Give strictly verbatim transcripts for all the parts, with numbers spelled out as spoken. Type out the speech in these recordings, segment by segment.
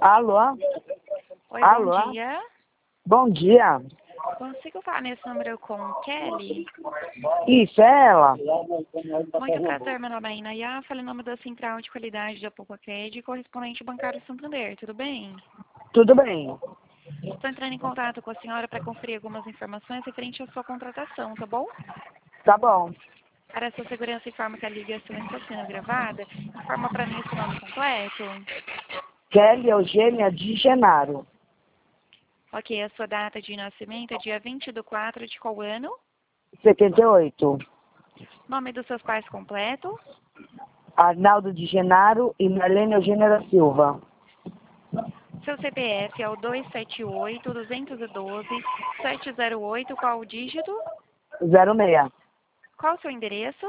Alô? Oi, Alô? bom dia. Bom dia. Consigo falar nesse número com Kelly? Isso, é ela? Muito prazer, meu nome é Inayá, falo em nome da Central de Qualidade da Poucacred, correspondente bancário Santander, tudo bem? Tudo bem. Estou entrando em contato com a senhora para conferir algumas informações referente à sua contratação, tá bom? Tá bom. Para a sua segurança, informa que a ligação está sendo gravada. Informa para mim o seu nome completo. Kelly Eugênia de Genaro. Ok, a sua data de nascimento é dia vinte do quatro de qual ano? setenta e oito. Nome dos seus pais completo? Arnaldo de Genaro e Marlene Eugênia da Silva. Seu C P F é o dois sete oito, dois um dois, sete zero oito, qual o dígito? zero seis. Qual o seu endereço?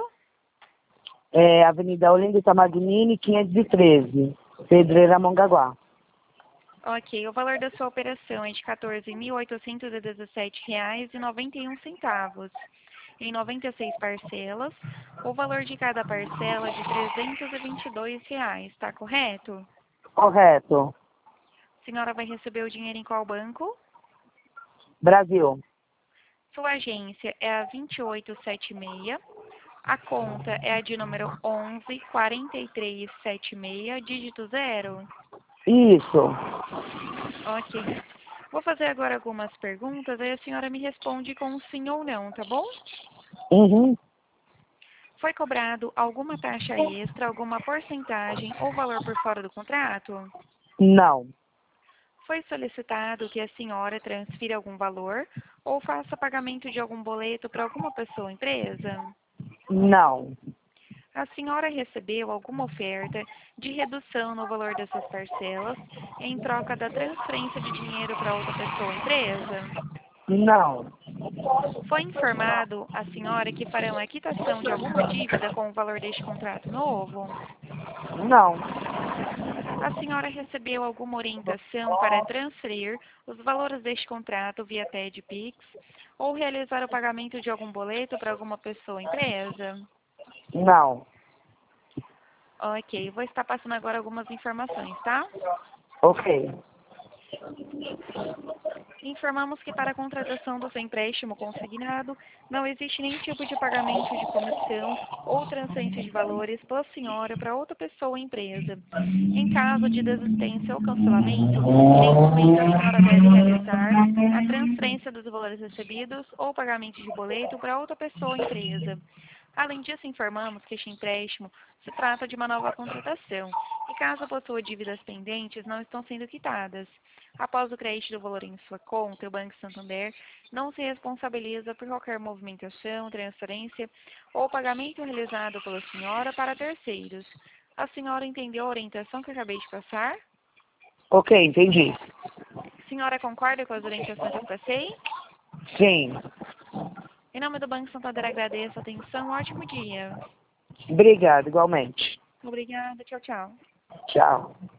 É Avenida Olinda Itamargunini, quinhentos e treze. Pedreira, Mongaguá. Ok, o valor da sua operação é de quatorze mil oitocentos e dezessete reais e noventa e um centavos. Em noventa e seis parcelas, o valor de cada parcela é de trezentos e vinte e dois reais, está correto? Correto. A senhora vai receber o dinheiro em qual banco? Brasil. Sua agência é a vinte e oito setenta e seis. A conta é a de número onze, quarenta e três setenta e seis, dígito zero. Isso. Ok. Vou fazer agora algumas perguntas, aí a senhora me responde com sim ou não, tá bom? Uhum. Foi cobrado alguma taxa extra, alguma porcentagem ou valor por fora do contrato? Não. Foi solicitado que a senhora transfira algum valor ou faça pagamento de algum boleto para alguma pessoa ou empresa? Não. A senhora recebeu alguma oferta de redução no valor dessas parcelas em troca da transferência de dinheiro para outra pessoa ou empresa? Não. Foi informado à senhora que farão a quitação de alguma dívida com o valor deste contrato novo? Não. A senhora recebeu alguma orientação para transferir os valores deste contrato via T E D Pix ou realizar o pagamento de algum boleto para alguma pessoa ou empresa? Não. Ok, vou estar passando agora algumas informações, tá? Ok. Informamos que para a contratação do seu empréstimo consignado, não existe nenhum tipo de pagamento de comissão ou transferência de valores pela senhora para outra pessoa ou empresa. Em caso de desistência ou cancelamento, em nenhum momento a senhora deve realizar a transferência dos valores recebidos ou pagamento de boleto para outra pessoa ou empresa. Além disso, informamos que este empréstimo se trata de uma nova contratação e, caso possua dívidas pendentes, não estão sendo quitadas. Após o crédito do valor em sua conta, o Banco Santander não se responsabiliza por qualquer movimentação, transferência ou pagamento realizado pela senhora para terceiros. A senhora entendeu a orientação que eu acabei de passar? Ok, entendi. A senhora concorda com as orientações que passei? Sim. Em nome do Banco Santander, agradeço a atenção. Um ótimo dia. Obrigada, igualmente. Obrigada. Tchau, tchau. Tchau.